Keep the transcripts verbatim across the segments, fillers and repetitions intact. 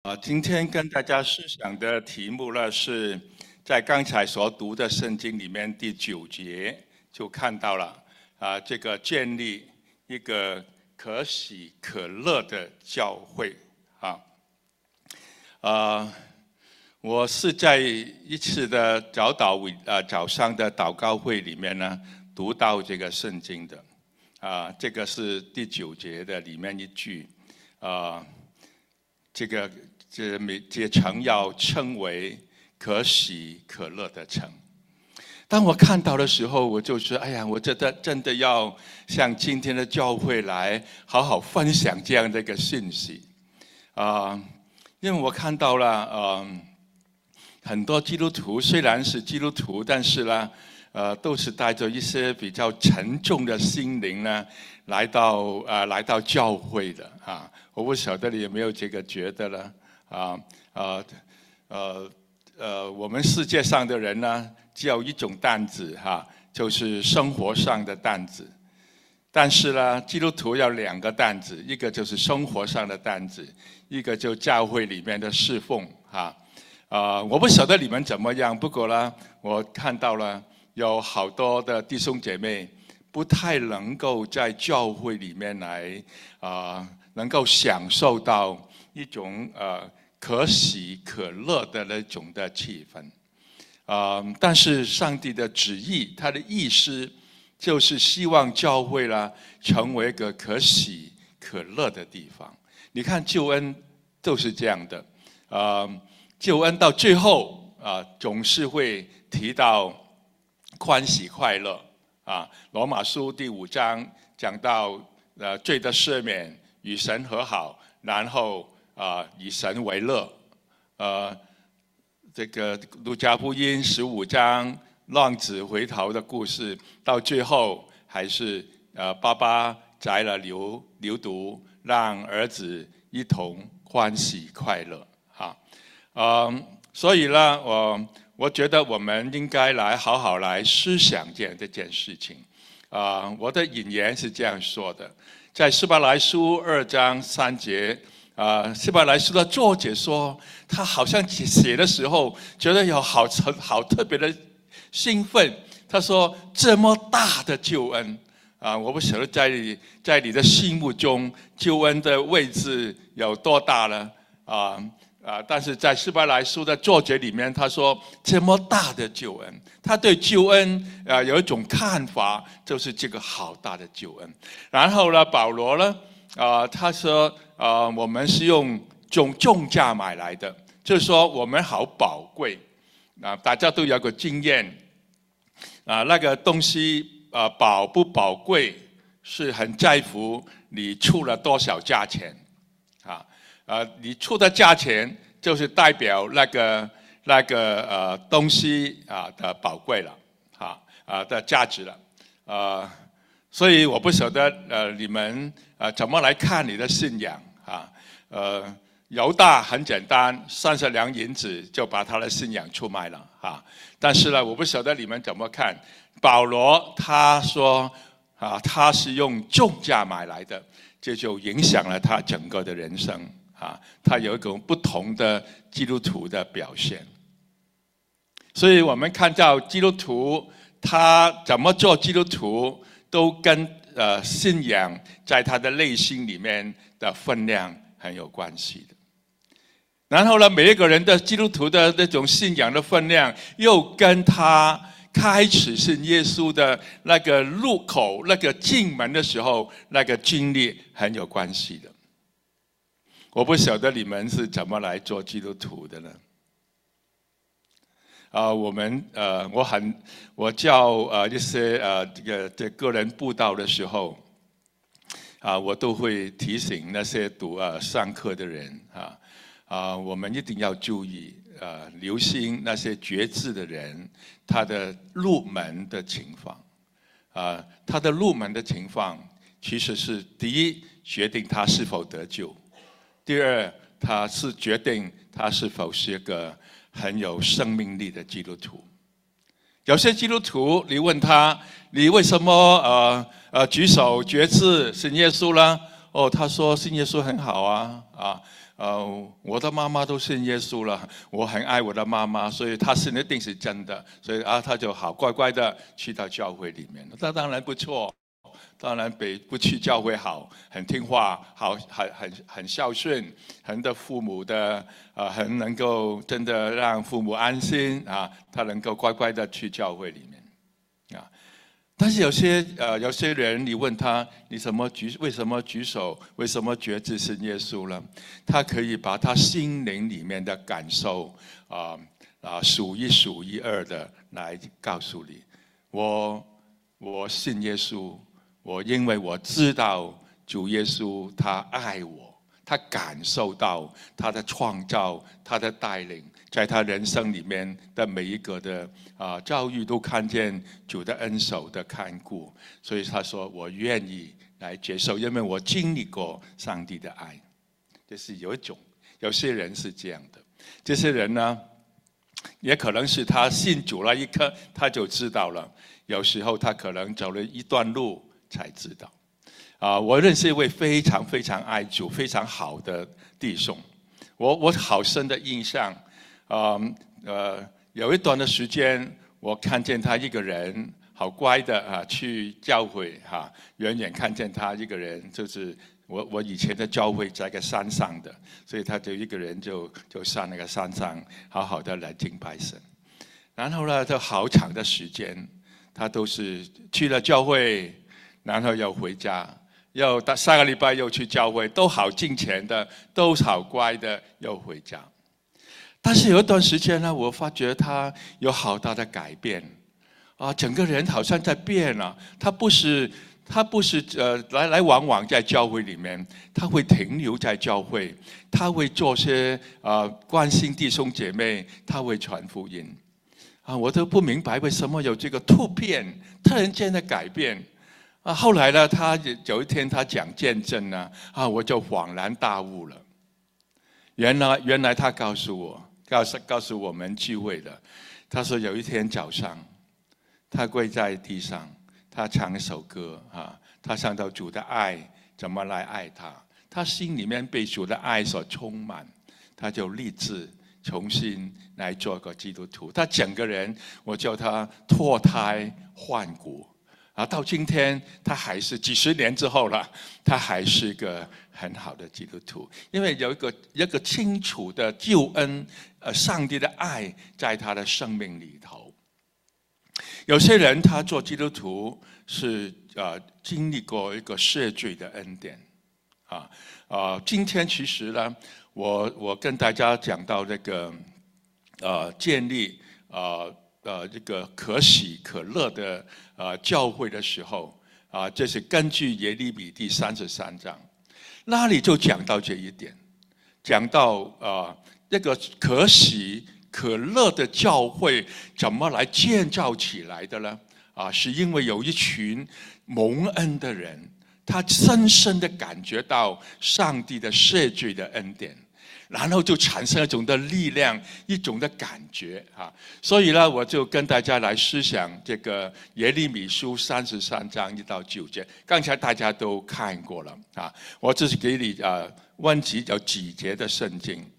啊，今天跟大家思想的题目呢，是在刚才所读的圣经里面第九节就看到了啊，这个建立一个可喜可乐的教会啊。啊，我是在一次的早祷啊早上的祷告会里面呢，读到这个圣经的啊，这个是第九节的里面一句啊，这个。这每这城要称为可喜可乐的城。当我看到的时候，我就说：“哎呀，我真的真的要向今天的教会来好好分享这样的一个信息啊、呃！因为我看到了，嗯、呃，很多基督徒虽然是基督徒，但是呢，呃，都是带着一些比较沉重的心灵呢，来到呃来到教会的啊。我不晓得你有没有这个觉得呢？”啊，呃，呃，呃，我们世界上的人呢，只有一种担子哈，就是生活上的担子。但是呢，基督徒要两个担子，一个就是生活上的担子，一个就教会里面的侍奉哈。啊、呃，我不晓得你们怎么样，不过呢，我看到了有好多的弟兄姐妹不太能够在教会里面来啊、呃，能够享受到一种呃。可喜可乐的那种的气氛，啊、呃！但是上帝的旨意，他的意思就是希望教会啦成为一个可喜可乐的地方。你看救恩都是这样的，啊、呃，救恩到最后啊、呃，总是会提到欢喜快乐啊。罗马书第五章讲到呃罪的赦免，与神和好，然后。啊，以神为乐，呃，这个路加福音十五章浪子回头的故事，到最后还是呃爸爸摘了牛牛犊，让儿子一同欢喜快乐哈，嗯，所以呢，我我觉得我们应该来好好来思想这样这件事情啊、呃。我的引言是这样说的，在希伯来书二章三节。啊，希伯来书的作者说，他好像写的时候觉得有好好特别的兴奋。他说：“这么大的救恩啊，我不晓得在你在你的心目中救恩的位置有多大呢？啊啊！但是在希伯来书的作者里面，他说这么大的救恩，他对救恩啊有一种看法，就是这个好大的救恩。然后呢，保罗呢？”啊、呃，他说，啊、呃，我们是用重重价买来的，就是说我们好宝贵啊、呃，大家都有个经验啊、呃，那个东西啊、呃，宝不宝贵是很在乎你出了多少价钱啊，呃，你出的价钱就是代表那个那个呃东西啊的宝贵了，啊啊的价值了，啊。所以我不晓得，呃，你们呃怎么来看你的信仰啊？呃，犹大很简单，三十两银子就把他的信仰出卖了啊。但是呢，我不晓得你们怎么看。保罗他说啊，他是用重价买来的，这就影响了他整个的人生啊。他有一种不同的基督徒的表现。所以我们看到基督徒他怎么做基督徒。都跟呃信仰在他的内心里面的分量很有关系的。然后呢，每一个人的基督徒的那种信仰的分量，又跟他开始信耶稣的那个入口、那个进门的时候那个经历很有关系的。我不晓得你们是怎么来做基督徒的呢？啊、呃，我们呃，我很我教呃一些呃这个这个人布道的时候，啊、呃，我都会提醒那些读呃上课的人啊啊、呃，我们一定要注意呃，留心那些决志的人他的入门的情况啊、呃，他的入门的情况其实是第一决定他是否得救，第二他是决定他是否是一个。很有生命力的基督徒，有些基督徒，你问他，你为什么呃呃举手决志信耶稣呢？哦，他说信耶稣很好啊啊呃，我的妈妈都信耶稣了，我很爱我的妈妈，所以她信一定是真的，所以啊，他就好乖乖的去到教会里面。那当然不错。当然比不去教会好，很听话，好，很很很孝顺，很的父母的，呃，很能够真的让父母安心啊，他能够乖乖的去教会里面，啊。但是有些呃有些人，你问他你什么举为什么举手，为什么决志信耶稣了？他可以把他心灵里面的感受啊啊数一数一二的来告诉你，我我信耶稣。我因为我知道主耶稣他爱我，他感受到他的创造，他的带领，在他人生里面的每一个的啊遭遇都看见主的恩手的看顾，所以他说我愿意来接受，因为我经历过上帝的爱。这是有一种，有些人是这样的，这些人呢，也可能是他信主了一刻他就知道了，有时候他可能走了一段路。才知道，啊，我认识一位非常非常爱主、非常好的弟兄，我我好深的印象，啊呃，有一段的时间，我看见他一个人好乖的啊，去教会哈、啊，远远看见他一个人，就是我我以前的教会在个山上的，所以他就一个人就就上那个山上，好好的来敬拜神，然后呢，就好长的时间，他都是去了教会。然后又回家，又到下个礼拜又去教会，都好敬虔的，都好乖的，又回家。但是有一段时间呢，我发觉他有好大的改变，啊，整个人好像在变了。他不是他不是呃来来往往在教会里面，他会停留在教会，他会做些啊关心弟兄姐妹，他会传福音。啊，我都不明白为什么有这个突变，突然间的改变。啊，后来呢，他有一天他讲见证呢，啊，我就恍然大悟了。原来，原来他告诉我，告诉告诉我们聚会的，他说有一天早上，他跪在地上，他唱一首歌啊，他想到主的爱怎么来爱他，他心里面被主的爱所充满，他就立志重新来做个基督徒。他整个人，我叫他脱胎换骨。啊，到今天他还是几十年之后了，他还是个很好的基督徒，因为有一个一个清楚的救恩，呃，上帝的爱在他的生命里头。有些人他做基督徒是呃经历过一个赦罪的恩典，啊啊、呃，今天其实呢，我我跟大家讲到这个呃建立呃。呃，这个可喜可乐的呃教会的时候啊，这是根据耶利米第三十三章，那里就讲到这一点，讲到啊这个可喜可乐的教会怎么来建造起来的呢？啊，是因为有一群蒙恩的人，他深深的感觉到上帝的赦罪的恩典。然后就产生一种的力量，一种的感觉啊，所以呢，我就跟大家来思想这个耶利米书三十三章一到九节。刚才大家都看过了啊，我只是给你啊温习有几节的圣经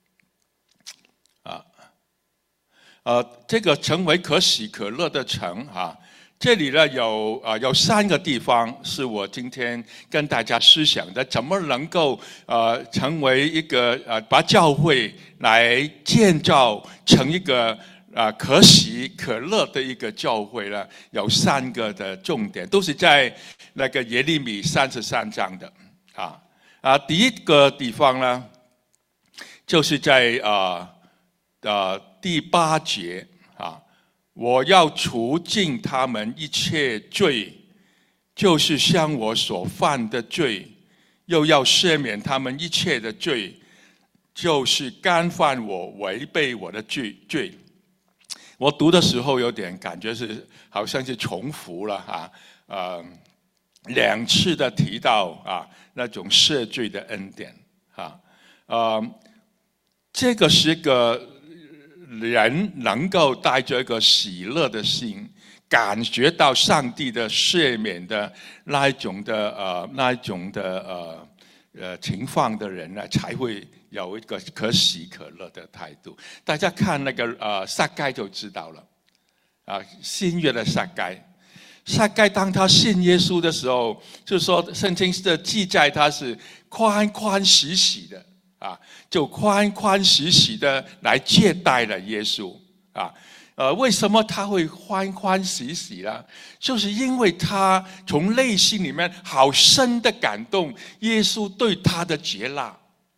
啊，呃，这个成为可喜可乐的城啊。这里呢有啊、呃、有三个地方是我今天跟大家思想的，怎么能够呃成为一个呃把教会来建造成一个啊、呃、可喜可乐的一个教会呢？有三个的重点，都是在那个耶利米三十三章的啊啊。第一个地方呢，就是在啊呃第八节啊。我要除尽他们一切罪，就是像我所犯的罪，又要赦免他们一切的罪，就是干犯我、违背我的罪罪。我读的时候有点感觉是好像是重复了哈，呃，两次的提到啊那种赦罪的恩典啊，呃，这个是个。人能够带着一个喜乐的心，感觉到上帝的赦免的那一种的呃那一种的呃呃情况的人呢，才会有一个可喜可乐的态度。大家看那个呃撒该就知道了，啊，新约的撒该，撒该当他信耶稣的时候，就是说圣经的记载他是欢欢喜喜的啊，就欢欢喜喜的来接待了耶稣啊。呃，为什么他会欢欢喜喜呢？就是因为他从内心里面好深的感动耶稣对他的接纳。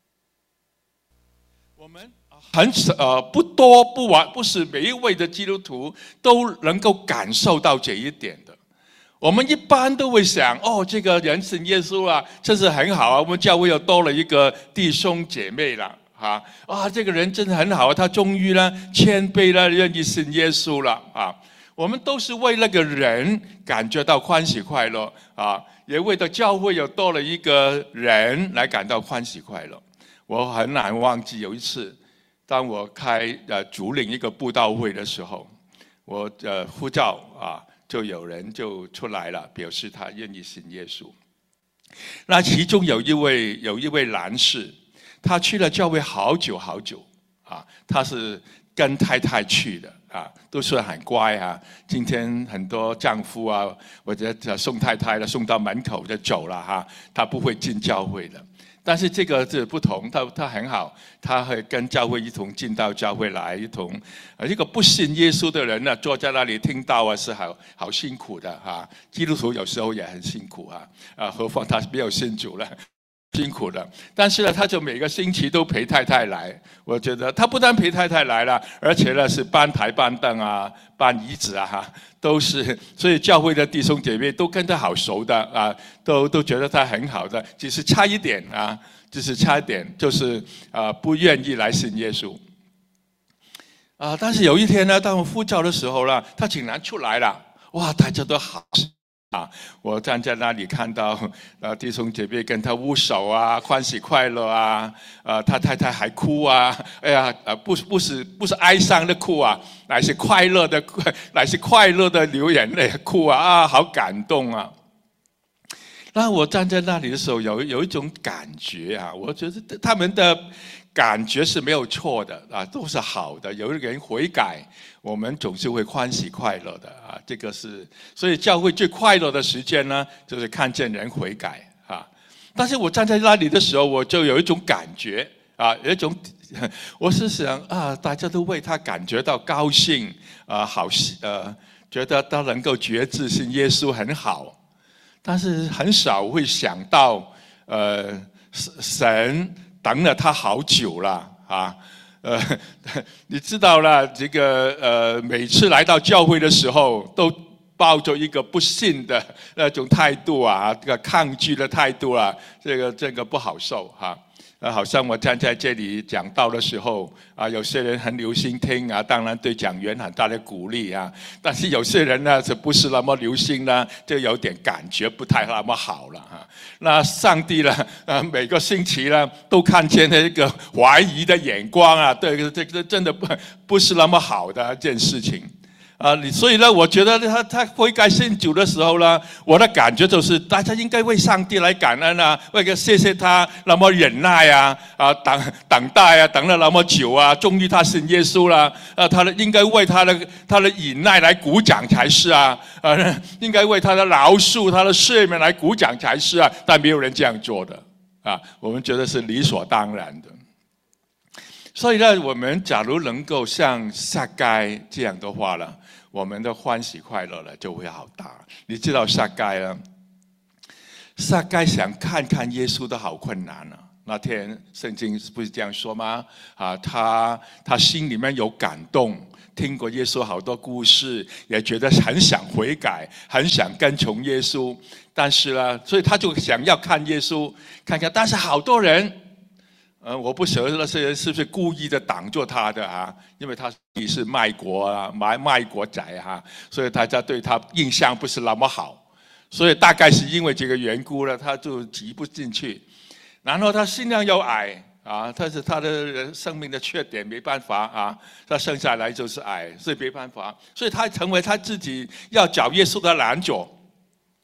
我们很呃不多不完，不是每一位的基督徒都能够感受到这一点的。我们一般都会想，哦，这个人信耶稣啊，真是很好啊，我们教会又多了一个弟兄姐妹了。啊啊！这个人真的很好，他终于呢谦卑了，愿意信耶稣了啊！我们都是为那个人感觉到欢喜快乐啊，也为了教会有多了一个人来感到欢喜快乐。我很难忘记有一次，当我开呃主领一个布道会的时候，我呃呼召啊，就有人就出来了，表示他愿意信耶稣。那其中有一位有一位男士。他去了教会好久好久啊，他是跟太太去的啊，都是很乖啊。今天很多丈夫啊，或者送太太了，送到门口就走了哈，他不会进教会的。但是这个是不同，他他很好，他会跟教会一同进到教会来，一同啊，一个不信耶稣的人呢，坐在那里听到啊，是好好辛苦的哈。基督徒有时候也很辛苦啊，啊，何况他没有信主了。辛苦的，但是呢，他就每个星期都陪太太来。我觉得他不但陪太太来了，而且呢是搬台搬凳啊、搬椅子啊，哈，都是。所以教会的弟兄姐妹都跟他好熟的啊，都都觉得他很好的，只是差一点啊，就是差一点，就是啊不愿意来信耶稣。啊，但是有一天呢，当我呼召的时候呢，他竟然出来了，哇，大家都好。啊！我站在那里看到，呃，弟兄姐妹跟他握手啊，欢喜快乐啊，呃，他太太还哭啊，哎呀，呃，不不是不是哀伤的哭啊，乃是快乐的，乃是快乐的流眼泪哭啊，啊，好感动啊！那我站在那里的时候，有有一种感觉啊，我觉得他们的感觉是没有错的啊，都是好的。有一个人悔改，我们总是会欢喜快乐的啊，这个是。所以教会最快乐的时间呢，就是看见人悔改啊。但是我站在那里的时候，我就有一种感觉啊，有一种，我是想啊，大家都为他感觉到高兴啊，好呃，觉得他能够觉知信耶稣很好。但是很少会想到，呃，神等了他好久了啊，呃，你知道了，这个呃，每次来到教会的时候，都抱着一个不信的那种态度啊，这个抗拒的态度啊，这个这个不好受哈。呃，好像我站在这里讲道的时候啊，有些人很留心听啊，当然对讲员很大的鼓励啊。但是有些人呢，是不是那么留心呢？就有点感觉不太那么好了哈。那上帝呢，呃，每个星期呢，都看见那个怀疑的眼光啊，对，这个真的不不是那么好的一件事情。啊，你所以呢，我觉得他他悔改信主的时候呢，我的感觉就是，大家应该为上帝来感恩啊，为个谢谢他那么忍耐啊，啊等等待啊，等了那么久啊，终于他信耶稣了，啊，他的应该为他的他的忍耐来鼓掌才是啊，啊，应该为他的饶恕、他的赦免来鼓掌才是啊，但没有人这样做的啊，我们觉得是理所当然的。所以呢，我们假如能够像撒该这样的话呢，我们的欢喜快乐呢就会好大。你知道撒该呢？撒该想看看耶稣都好困难啊。那天圣经不是这样说吗？啊，他他心里面有感动，听过耶稣好多故事，也觉得很想悔改，很想跟从耶稣。但是呢，所以他就想要看耶稣，看看。但是好多人。呃，我不晓得那些人是不是故意的挡住他的啊？因为他也是卖国啊，卖卖国仔哈，所以大家对他印象不是那么好。所以大概是因为这个缘故呢，他就挤不进去。然后他心量又矮啊，他是他的生命的缺点，没办法啊，他生下来就是矮，所以没办法。所以他成为他自己要找耶稣的拦阻。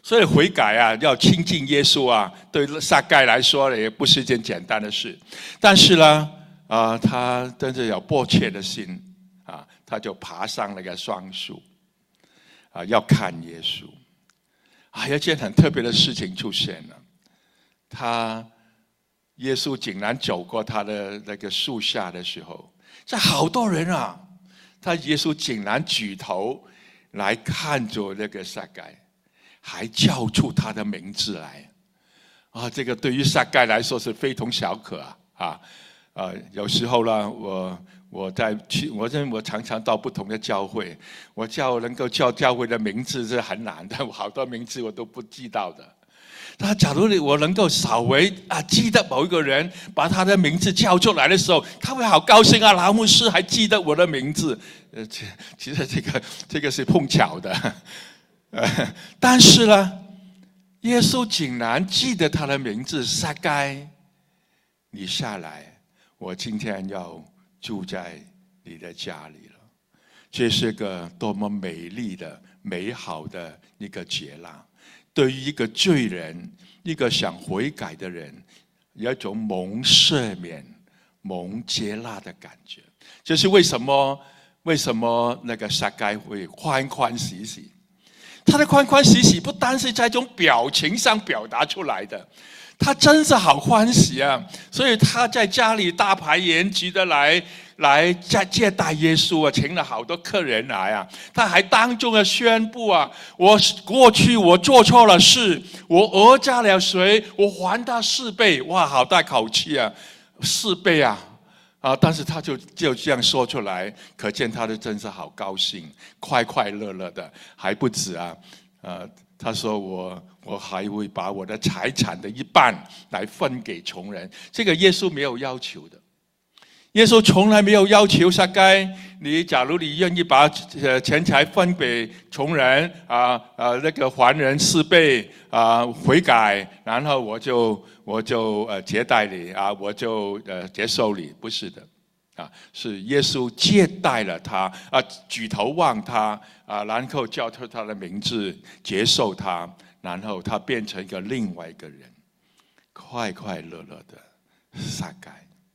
所以悔改啊，要亲近耶稣啊，对撒该来说也不是一件简单的事。但是呢，啊，他真的有迫切的心啊，他就爬上那个双树啊，要看耶稣。啊，有一件很特别的事情出现了，他耶稣竟然走过他的那个树下的时候，这好多人啊，他耶稣竟然举头来看着那个撒该。还叫出他的名字来，啊，这个对于撒该来说是非同小可啊！啊，呃，有时候呢，我我在去，我认为我常常到不同的教会，我叫能够叫教会的名字是很难的，我好多名字我都不记到的。那假如我能够稍微啊记得某一个人，把他的名字叫出来的时候，他会好高兴啊！老牧师还记得我的名字，呃，其实这个这个是碰巧的。呃，但是呢，耶稣竟然记得他的名字撒该，你下来，我今天要住在你的家里了。这是个多么美丽的、美好的一个接纳。对于一个罪人，一个想悔改的人，有一种蒙赦免、蒙接纳的感觉。这是为什么？为什么那个撒该会欢欢喜喜？他的欢欢喜喜不单是在这种表情上表达出来的，他真是好欢喜啊！所以他在家里大排筵席的来来接待耶稣啊，请了好多客人来啊。他还当众的宣布啊：我过去我做错了事，我讹诈了谁，我还他四倍。哇，好大口气啊，四倍啊！啊！但是他就就这样说出来，可见他的真是好高兴，快快乐乐的，还不止啊！呃，他说我我还会把我的财产的一半来分给穷人。这个耶稣没有要求的，耶稣从来没有要求撒该，你假如你愿意把呃钱财分给穷人啊啊那个还人四倍啊悔改，然后我就。我就呃接待你啊，我就呃接受你，不是的，啊，是耶稣接待了他啊，举头望他啊，然后叫出他的名字，接受他，然后他变成一个另外一个人，快快乐乐的撒该。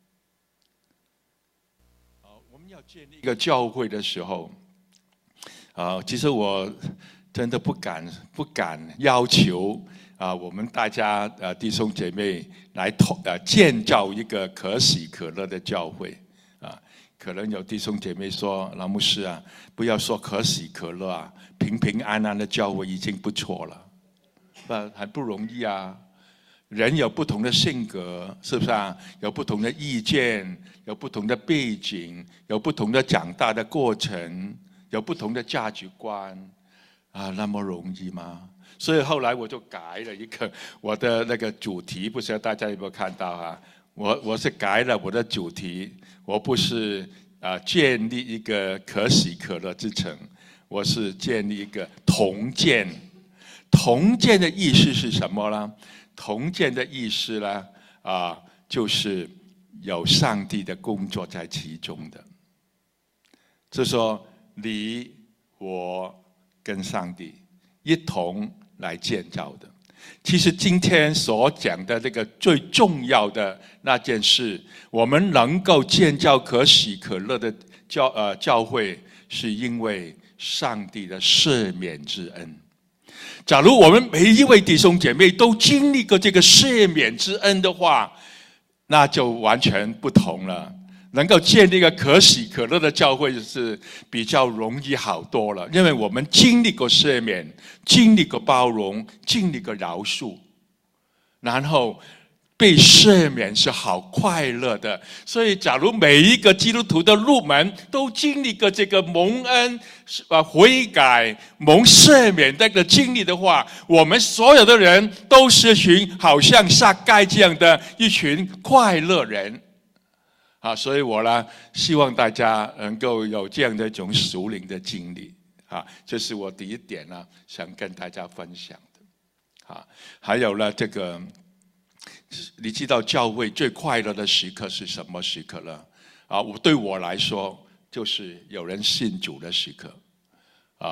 好，我们要建立一个教会的时候，啊，其实我真的不敢不敢要求。啊，我们大家呃弟兄姐妹来同呃建造一个可喜可乐的教会啊，可能有弟兄姐妹说，老牧师啊，不要说可喜可乐啊，平平安安的教会已经不错了，那还不容易啊。人有不同的性格，是不是啊？有不同的意见，有不同的背景，有不同的长大的过程，有不同的价值观啊，那么容易吗？所以后来我就改了一个我的那个主题，不知道大家有没有看到啊？我我是改了我的主题，我不是啊建立一个可喜可乐之城，我是建立一个同建。同建的意思是什么呢？同建的意思呢啊，就是有上帝的工作在其中的，就是说你我跟上帝一同来建造的。其实今天所讲的这个最重要的那件事，我们能够建造可喜可乐的教呃教会，是因为上帝的赦免之恩。假如我们每一位弟兄姐妹都经历过这个赦免之恩的话，那就完全不同了。能够建立一个可喜可乐的教会是比较容易好多了，因为我们经历过赦免，经历过包容，经历过饶恕，然后被赦免是好快乐的。所以假如每一个基督徒的入门都经历过这个蒙恩啊悔改蒙赦免的个经历的话，我们所有的人都是群好像撒该这样的一群快乐人啊。所以我呢希望大家能够有这样的一种属灵的经历啊，这是我第一点呢想跟大家分享的啊。还有呢这个你知道教会最快乐的时刻是什么时刻呢？啊，我对我来说就是有人信主的时刻。啊，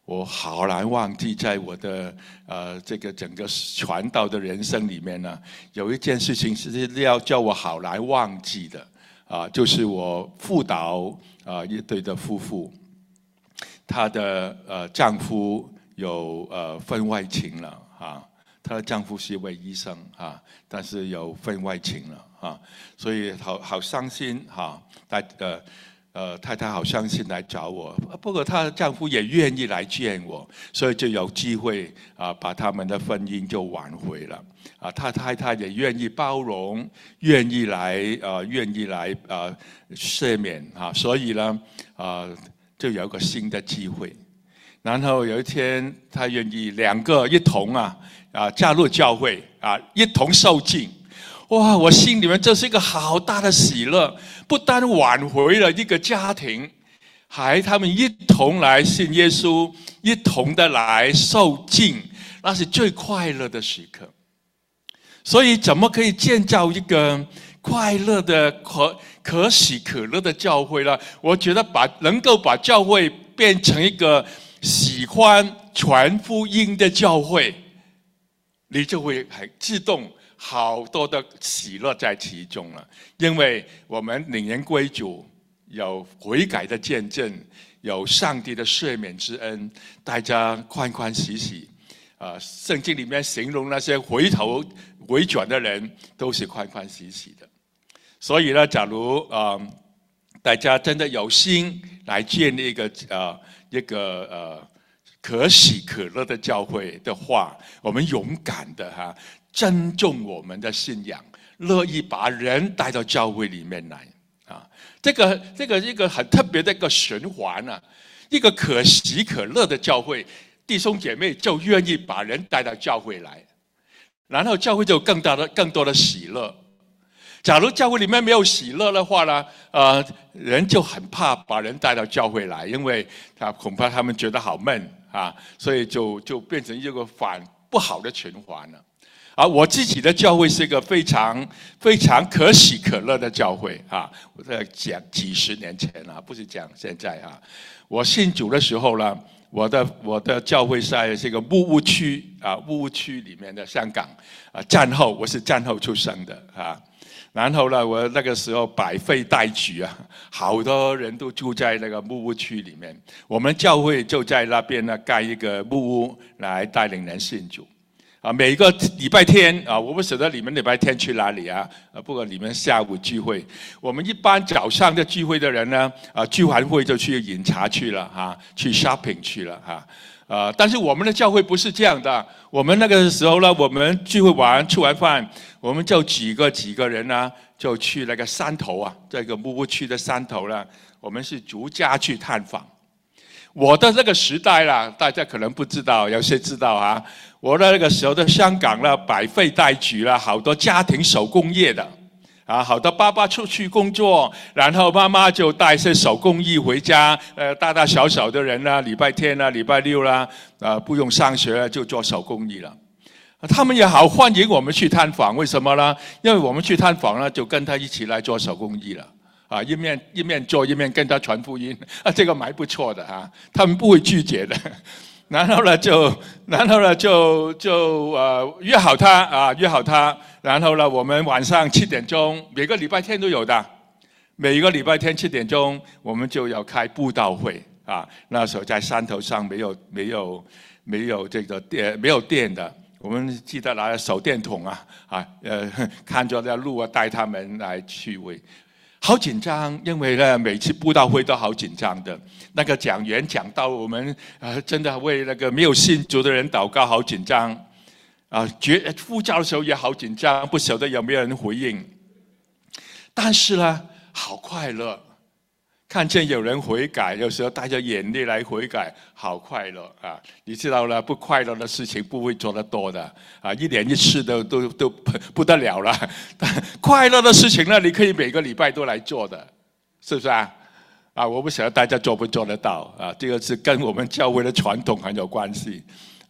我好难忘记，在我的呃这个整个传道的人生里面呢，有一件事情是要叫我好难忘记的啊，就是我辅导啊一对的夫妇，她的呃丈夫有呃婚外情了啊，她的丈夫是一位医生啊，但是有婚外情了啊，所以好好伤心哈，大呃。呃，太太好伤心来找我，不过她的丈夫也愿意来见我，所以就有机会啊，把他们的婚姻就挽回了。啊，他太太也愿意包容，愿意来呃，愿意来呃赦免啊，所以呢，啊，就有一个新的机会。然后有一天，他愿意两个一同啊啊加入教会啊，一同受浸。哇！我心里面这是一个好大的喜乐，不单挽回了一个家庭，还他们一同来信耶稣，一同的来受浸，那是最快乐的时刻。所以，怎么可以建造一个快乐的、可可喜可乐的教会呢？我觉得把能够把教会变成一个喜欢传福音的教会，你就会很自动。好多的喜乐在其中了，因为我们领人归主，有悔改的见证，有上帝的赦免之恩，大家欢欢喜喜。啊、呃，圣经里面形容那些回头回转的人，都是欢欢喜喜的。所以呢，假如啊、呃，大家真的有心来建立一个呃一个呃可喜可乐的教会的话，我们勇敢的哈。尊重我们的信仰，乐意把人带到教会里面来啊！这个这个一个很特别的一个循环啊，一个可喜可乐的教会，弟兄姐妹就愿意把人带到教会来，然后教会就有更大的更多的喜乐。假如教会里面没有喜乐的话呢，呃，人就很怕把人带到教会来，因为他恐怕他们觉得好闷啊，所以就就变成一个反不好的循环了。啊，我自己的教会是一个非常非常可喜可乐的教会啊！我在讲几十年前啊，不是讲现在啊。我信主的时候呢，我的我的教会在这个木屋区啊，木屋区里面的香港啊，战后我是战后出生的啊。然后呢，我那个时候百废待举啊，好多人都住在那个木屋区里面。我们教会就在那边呢，盖一个木屋来带领人信主。啊，每个礼拜天啊，我不晓得你们礼拜天去哪里啊？啊，不过你们下午聚会，我们一般早上的聚会的人呢，啊，聚完会就去饮茶去了哈、啊，去 shopping 去了哈。啊，但是我们的教会不是这样的，我们那个时候呢，我们聚会完吃完饭，我们就几个几个人呢，就去那个山头啊，这个木屋区的山头呢，我们是逐家去探访。我的那个时代啦，大家可能不知道，有些知道啊。我的那个时候的香港呢，百废待举了，好多家庭手工业的，啊，好多爸爸出去工作，然后妈妈就带些手工艺回家，呃，大大小小的人呢，礼拜天啦、礼拜六啦，啊，不用上学了就做手工艺了。他们也好欢迎我们去探访，为什么呢？因为我们去探访呢，就跟他一起来做手工艺了。啊，一面一面做一面跟他传福音，啊，这个蛮不错的啊，他们不会拒绝的。然后呢，就然后呢，就就呃约好他啊，约好他。然后呢，我们晚上七点钟，每个礼拜天都有的，每个礼拜天七点钟，我们就要开布道会啊。那时候在山头上没有没有没有这个电没有电的，我们记得拿手电筒啊啊呃看着那路啊，带他们来去为。好紧张，因为呢，每次布道会都好紧张的。那个讲员讲到我们，呃，真的为那个没有信主的人祷告，好紧张。啊，觉呼召的时候也好紧张，不晓得有没有人回应。但是呢，好快乐，看见有人悔改，有时候带着眼泪来悔改，好快乐啊！你知道了，不快乐的事情不会做得多的啊，一年一次都都都不得了了。但快乐的事情呢，你可以每个礼拜都来做的，是不是啊？啊，我不晓得大家做不做得到啊？这个是跟我们教会的传统很有关系啊。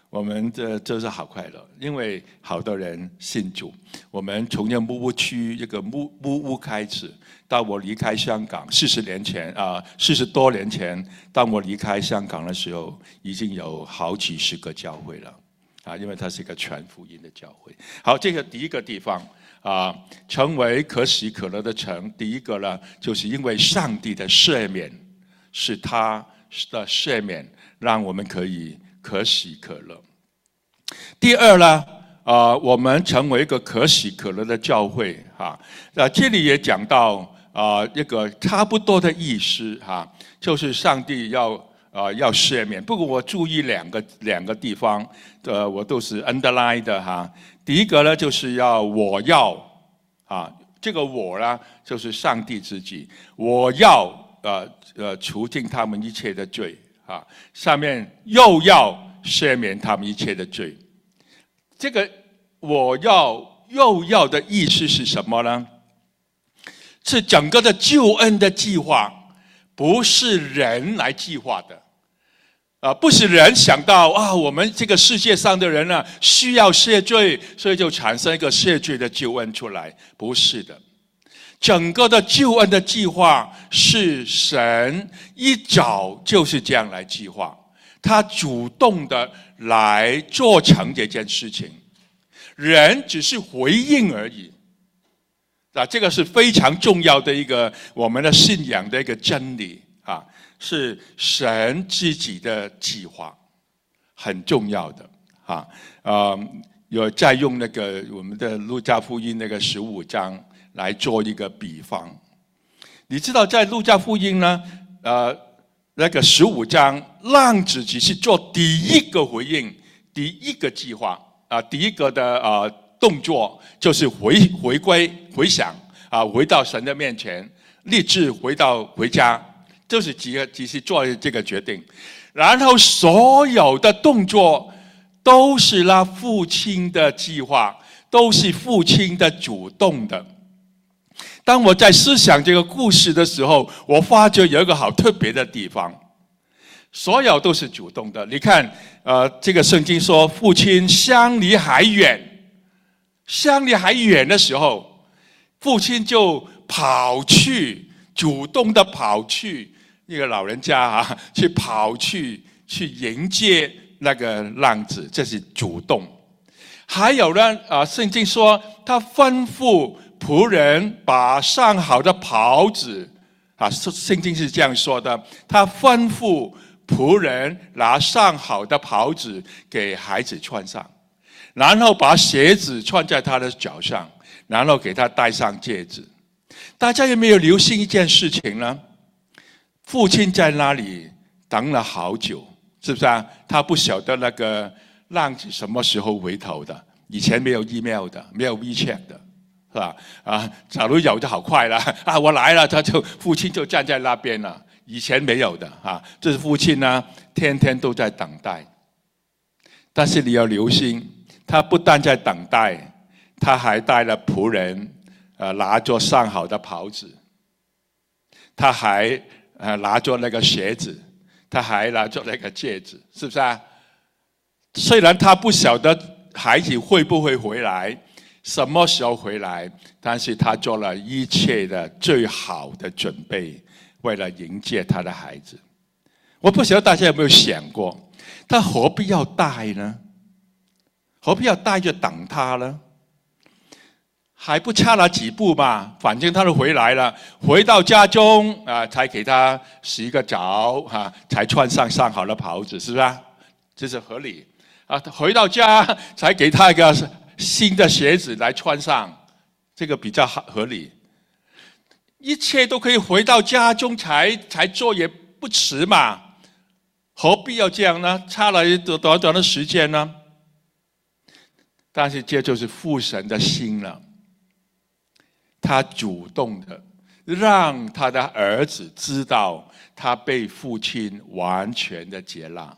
我们这这是好快乐，因为好多人信主。我们从这木屋区一个木木屋开始，到我离开香港四十年前啊，四十多年前，当我离开香港的时候，已经有好几十个教会了啊，因为它是一个全福音的教会。好，这个第一个地方啊，成为可喜可乐的城。第一个呢，就是因为上帝的赦免，是他的赦免，让我们可以可喜可乐。第二呢，呃，我们成为一个可喜可乐的教会哈。那这里也讲到啊、呃，一个差不多的意思哈，就是上帝要呃要赦免。不过我注意两个两个地方，呃，我都是 underline 的哈。第一个呢，就是要我要啊，这个我呢，就是上帝自己，我要呃呃除尽他们一切的罪啊。下面又要赦免他们一切的罪。这个我要又要的意思是什么呢？是整个的救恩的计划，不是人来计划的，啊，不是人想到啊，我们这个世界上的人呢需要赦罪，所以就产生一个赦罪的救恩出来，不是的。整个的救恩的计划是神一早就是这样来计划。他主动的来做成这件事情，人只是回应而已。啊，这个是非常重要的一个我们的信仰的一个真理啊，是神自己的计划，很重要的啊。呃，有在用那个我们的路加福音那个十五章来做一个比方。你知道在路加福音呢，呃。那个十五章，浪子只是做第一个回应，第一个计划啊，第一个的呃动作就是回回归回想啊，回到神的面前，立志回到回家，就是几个只是做这个决定，然后所有的动作都是他父亲的计划，都是父亲的主动的。当我在思想这个故事的时候，我发觉有一个好特别的地方，所有都是主动的。你看，呃，这个圣经说，父亲相离还远，相离还远的时候，父亲就跑去，主动的跑去，一个老人家啊，去跑去去迎接那个浪子，这是主动。还有呢，啊，圣经说他吩咐仆人把上好的袍子，啊，圣经是这样说的，他吩咐仆人拿上好的袍子给孩子穿上，然后把鞋子穿在他的脚上，然后给他戴上戒指。大家有没有留心一件事情呢？父亲在那里等了好久，是不是啊？他不晓得那个浪子什么时候回头的，以前没有 email 的，没有 WeChat 的。是吧？啊，假如有就好快了啊！我来了，他就父亲就站在那边了。以前没有的啊，这是父亲呢，天天都在等待。但是你要留心，他不但在等待，他还带了仆人，呃，拿着上好的袍子，他还呃拿着那个鞋子，他还拿着那个戒指，是不是啊？虽然他不晓得孩子会不会回来。什么时候回来？但是他做了一切的最好的准备，为了迎接他的孩子。我不晓得大家有没有想过，他何必要带呢？何必要带着等他呢？还不差了几步嘛，反正他都回来了，回到家中啊，才给他洗个澡啊，才穿上上好的袍子，是不是？这是合理啊。回到家才给他一个新的鞋子来穿上，这个比较合理。一切都可以回到家中才才做，也不迟嘛，何必要这样呢？差了短短的时间呢？但是这就是父神的心了，他主动的让他的儿子知道，他被父亲完全的接纳，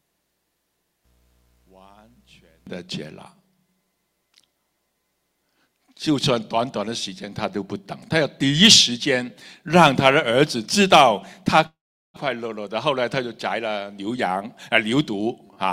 完全的接纳。就算短短的时间他都不等，他要第一时间让他的儿子知道他快乐乐的。后来他就宰了牛羊啊牛犊啊，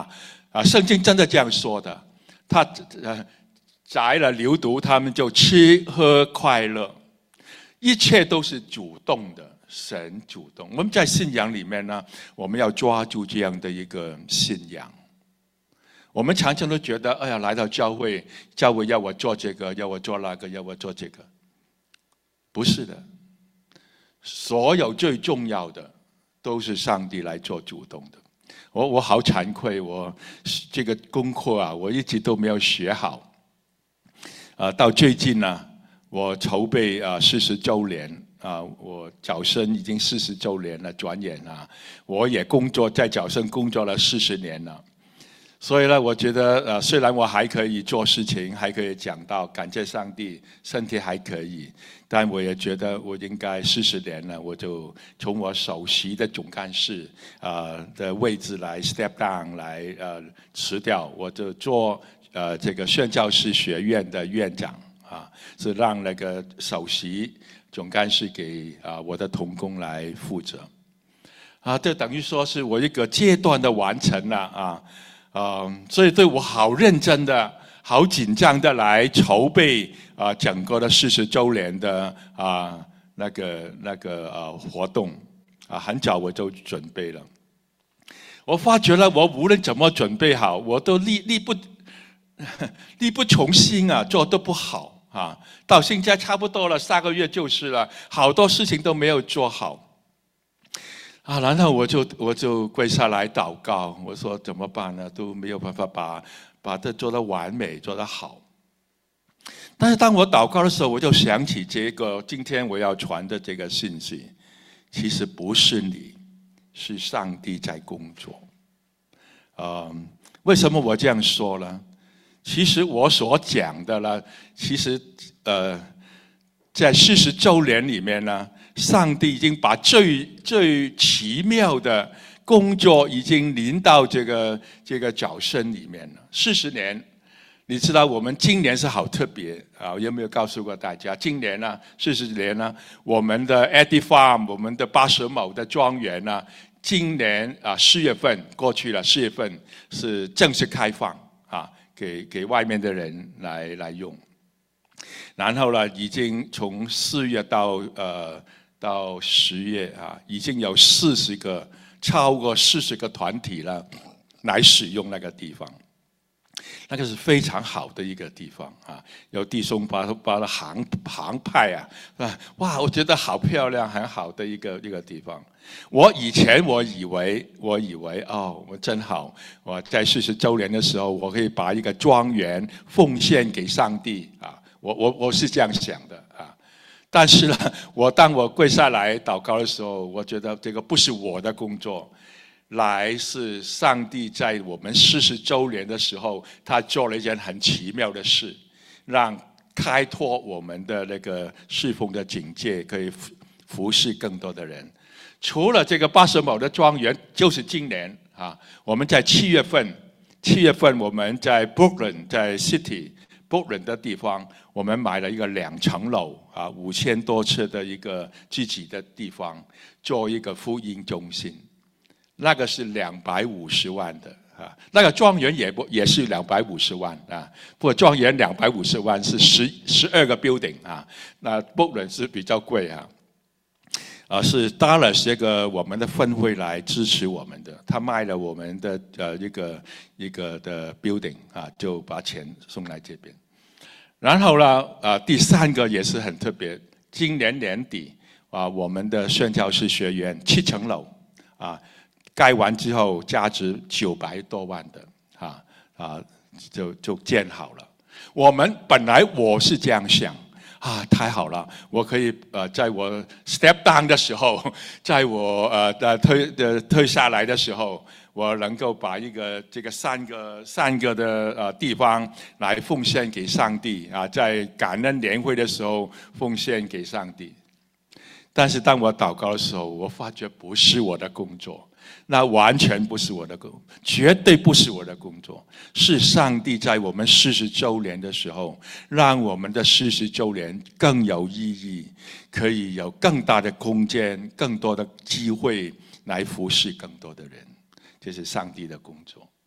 啊，圣经真的这样说的。他呃宰了牛犊，他们就吃喝快乐，一切都是主动的，神主动。我们在信仰里面呢，我们要抓住这样的一个信仰。我们常常都觉得，哎呀，来到教会，教会要我做这个，要我做那个，要我做这个，不是的。所有最重要的都是上帝来做主动的。我我好惭愧，我这个功课啊，我一直都没有学好。呃，到最近呢，我筹备啊四十周年啊，我早生已经四十周年了，转眼啊，我也工作在早生工作了四十年了。所以呢，我觉得呃，虽然我还可以做事情，还可以讲道，感谢上帝，身体还可以，但我也觉得我应该四十年了，我就从我首席的总干事啊、呃、的位置来 step down 来呃辞掉，我就做呃这个宣教士学院的院长啊，是让那个首席总干事给啊、呃、我的同工来负责啊，这等于说是我一个阶段的完成了啊。呃，所以对我好认真的、好紧张的来筹备啊、呃，整个的四十周年的啊、呃、那个那个呃活动啊，很早我就准备了。我发觉了，我无论怎么准备好，我都力力不力不从心啊，做都不好啊。到现在差不多了，下个月就是了，好多事情都没有做好。啊，然后我就我就跪下来祷告，我说怎么办呢？都没有办法把把这做得完美，做得好。但是当我祷告的时候，我就想起这个今天我要传的这个信息，其实不是你，是上帝在工作。嗯，为什么我这样说呢？其实我所讲的呢，其实呃，在四十周年里面呢。上帝已经把最最奇妙的工作已经临到这个这个角身里面了。四十年，你知道我们今年是好特别啊！有没有告诉过大家？今年呢，四十年呢，我们的 Eddy Farm， 我们的八十亩的庄园呢，今年啊四月份过去了，四月份是正式开放啊，给给外面的人来来用。然后呢，已经从四月到呃。到十月啊，已经有四十个，超过四十个团体了，来使用那个地方。那个是非常好的一个地方啊，有弟兄把把航航派啊，啊，哇，我觉得好漂亮，很好的一个一个地方。我以前我以为，我以为哦，我真好，我在四十周年的时候，我可以把一个庄园奉献给上帝啊，我我我是这样想的啊。但是呢，我当我跪下来祷告的时候，我觉得这个不是我的工作，来是上帝在我们四十周年的时候，他做了一件很奇妙的事，让开拓我们的那个侍奉的境界，可以服侍更多的人。除了这个八十亩的庄园，就是今年啊，我们在七月份，七月份我们在 Brooklyn， 在 City。Brooklyn 的地方，我们买了一个两层楼啊，五千多尺的一个自己的地方，做一个福音中心。那个是两百五十万的啊，那个庄园也不也是两百五十万啊，不过庄园两百五十万是十十二个 building 啊，那 Brooklyn 是比较贵啊。啊，是 Dallas 这个我们的分会来支持我们的，他卖了我们的呃一个一个的 building 啊，就把钱送来这边。然后呢，啊，第三个也是很特别，今年年底啊，我们的宣教士学院七层楼啊，盖完之后价值九百多万的啊啊，就就建好了。我们本来我是这样想。啊，太好了！我可以呃，在我 step down 的时候，在我呃的退的退下来的时候，我能够把一个这个三个三个的呃地方来奉献给上帝啊，在感恩年会的时候奉献给上帝。但是当我祷告的时候，我发觉不是我的工作，那完全不是我的工作，绝对不是我的工作，是上帝在我们四十周年的时候，让我们的四十周年更有意义，可以有更大的空间，更多的机会来服侍更多的人，这是上帝的工作。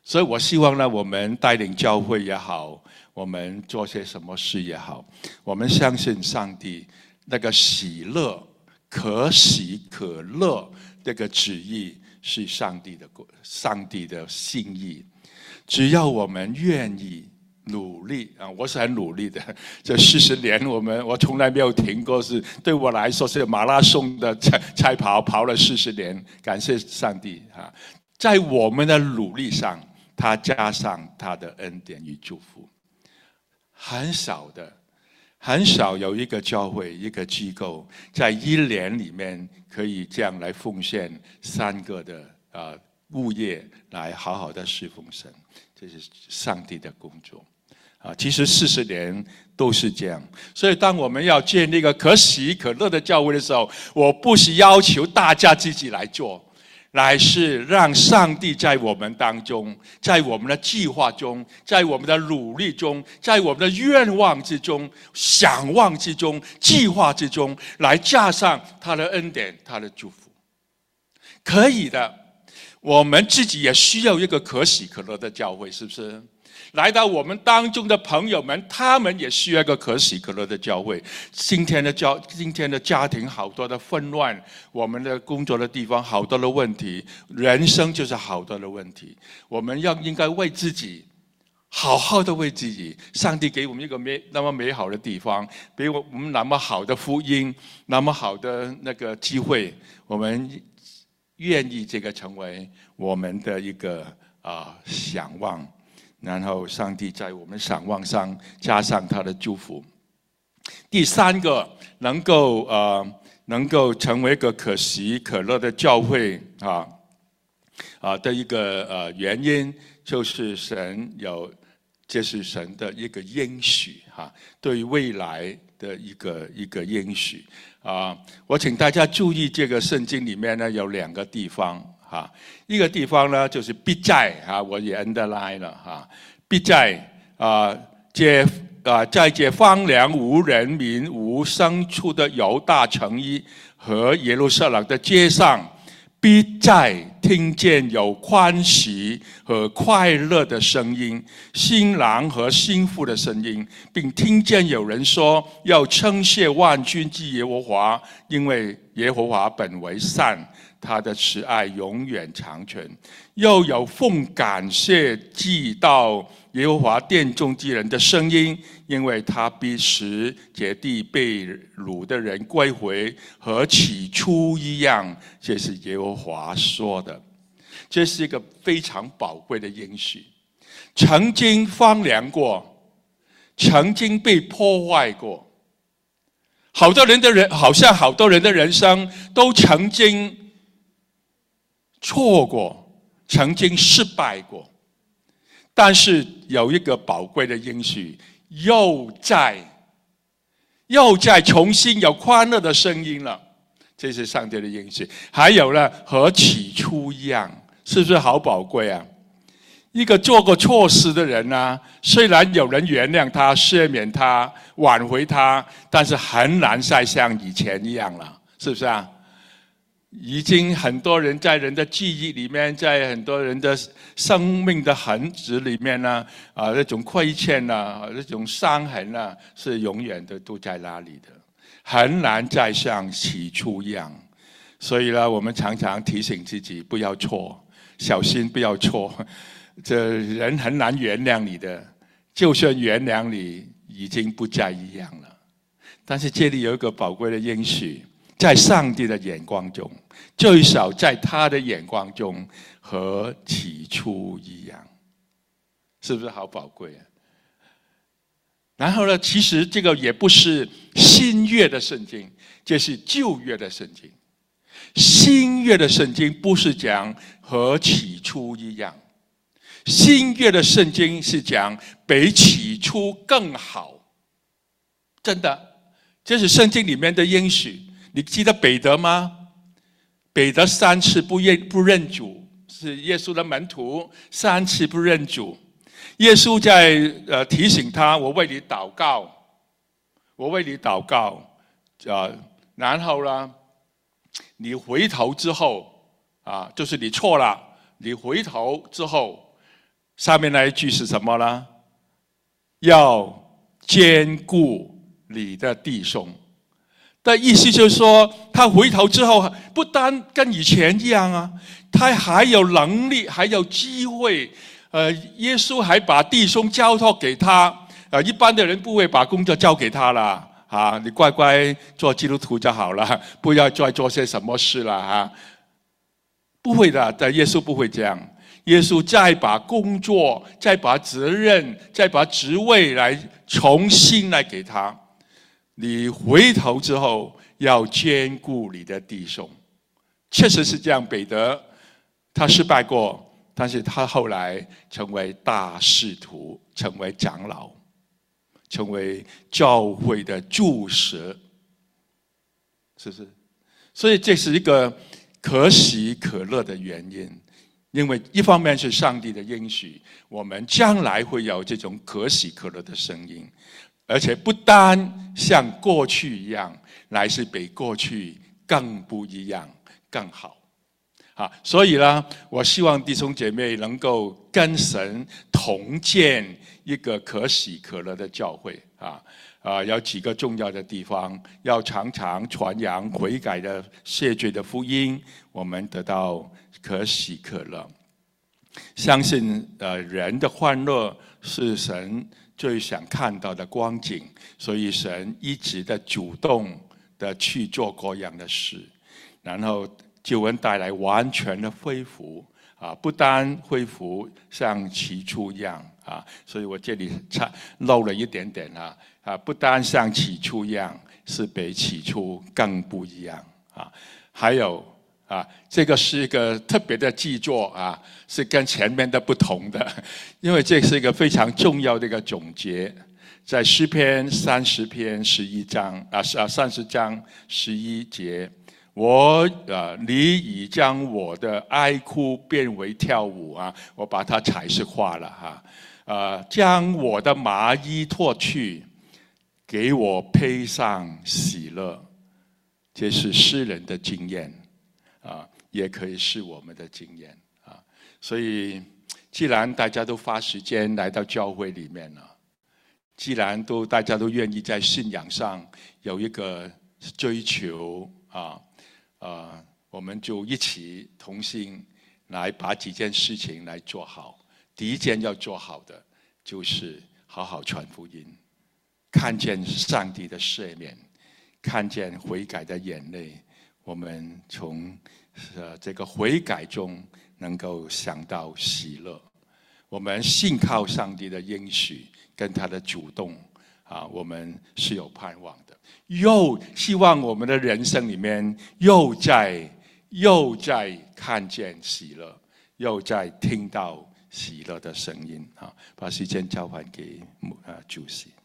所以我希望呢，我们带领教会也好，我们做些什么事也好，我们相信上帝那个喜乐、可喜可乐这个旨意是上帝的上帝的心意。只要我们愿意努力啊，我是很努力的。这四十年，我们我从来没有停过，是对我来说是马拉松的赛赛跑，跑了四十年。感谢上帝啊，在我们的努力上，他加上他的恩典与祝福。很少的，很少有一个教会、一个机构在一年里面可以这样来奉献三个的啊物业，来好好的侍奉神。这是上帝的工作啊！其实四十年都是这样，所以当我们要建立一个可喜可乐的教会的时候，我不是要求大家自己来做，乃是让上帝在我们当中，在我们的计划中，在我们的努力中，在我们的愿望之中、想望之中、计划之中，来加上他的恩典、他的祝福。可以的。我们自己也需要一个可喜可乐的教会，是不是？来到我们当中的朋友们，他们也需要一个可喜可乐的教会。今天的教，今天的家庭好多的纷乱，我们的工作的地方好多的问题，人生就是好多的问题。我们要应该为自己，好好的为自己。上帝给我们一个美那么美好的地方，给我们那么好的福音，那么好的那个机会，我们愿意这个成为我们的一个啊、呃、想望，然后上帝在我们想望上加上他的祝福。第三个能够呃能够成为一个可喜可乐的教会啊啊的一个呃原因，就是神有，这是神的一个应许哈、啊，对于未来的一个一个应许。啊，我请大家注意，这个圣经里面呢有两个地方哈，一个地方呢就是必在啊，我也 underline 了哈，必在啊，这啊在这荒凉无人民无牲畜的犹大城邑和耶路撒冷的街上，必在听见有欢喜和快乐的声音，新郎和新妇的声音，并听见有人说要称谢万军之耶和华，因为耶和华本为善，他的慈爱永远长存。又有奉感谢祭到耶和华殿中之人的声音，因为他必使这地被掳的人归回，和起初一样。这是耶和华说的。这是一个非常宝贵的应许。曾经荒凉过，曾经被破坏过，好多人的人，好像好多人的人生都曾经错过，曾经失败过。但是有一个宝贵的应许，又在又在重新有欢乐的声音了。这是上帝的应许。还有呢，和起初一样，是不是好宝贵啊？一个做过错事的人呢，虽然有人原谅他、赦免他、挽回他，但是很难再像以前一样了，是不是啊？已经很多人在人的记忆里面，在很多人的生命的痕迹里面呢，啊，那种亏欠啊，那种伤痕啊，是永远的都在那里的，很难再像起初一样。所以呢，我们常常提醒自己不要错，小心不要错。这人很难原谅你的，就算原谅你，已经不再一样了。但是这里有一个宝贵的应许。在上帝的眼光中，最少在他的眼光中和起初一样，是不是好宝贵啊？然后呢，其实这个也不是新约的圣经，这是旧约的圣经。新约的圣经不是讲和起初一样，新约的圣经是讲比起初更好。真的，这是圣经里面的应许。你记得彼得吗？彼得三次不认不认主，是耶稣的门徒，三次不认主。耶稣在呃提醒他：“我为你祷告，我为你祷告。”啊，然后呢，你回头之后啊，就是你错了，你回头之后下面那一句是什么呢？要兼顾你的弟兄。的意思就是说，他回头之后，不单跟以前一样啊，他还有能力，还有机会。呃，耶稣还把弟兄交托给他。呃，一般的人不会把工作交给他了啊，你乖乖做基督徒就好了，不要再做些什么事了啊。不会的，但耶稣不会这样。耶稣再把工作、再把责任、再把职位来重新来给他。你回头之后要兼顾你的弟兄，确实是这样。彼得他失败过，但是他后来成为大使徒，成为长老，成为教会的柱石，是不是？所以这是一个可喜可乐的原因。因为一方面是上帝的应许，我们将来会有这种可喜可乐的声音，而且不单像过去一样，乃是比过去更不一样、更好。啊，所以呢，我希望弟兄姐妹能够跟神同建一个可喜可乐的教会啊。啊，有几个重要的地方，要常常传扬悔改的谢罪的福音，我们得到可喜可乐。相信呃人的欢乐是神最想看到的光景，所以神一直的主动的去做各样的事，然后救恩带来完全的恢复啊，不单恢复像起初一样啊，所以我这里差漏了一点点啊。啊，不单像起初一样，是比起初更不一样啊！还有啊，这个是一个特别的记作啊，是跟前面的不同的，因为这是一个非常重要的一个总结，在诗篇三十篇十一章啊，啊三十章十一节，我啊，你已将我的哀哭变为跳舞啊，我把它彩色化了哈，啊，将我的麻衣脱去。给我披上喜乐，这是诗人的经验啊，也可以是我们的经验啊。所以，既然大家都花时间来到教会里面了，既然都大家都愿意在信仰上有一个追求啊，啊，我们就一起同心来把几件事情来做好。第一件要做好的就是好好传福音。看见上帝的赦免，看见悔改的眼泪，我们从呃这个悔改中能够想到喜乐。我们信靠上帝的应许跟他的主动啊，我们是有盼望的。又希望我们的人生里面又在又在看见喜乐，又在听到喜乐的声音啊！把时间交还给呃主席。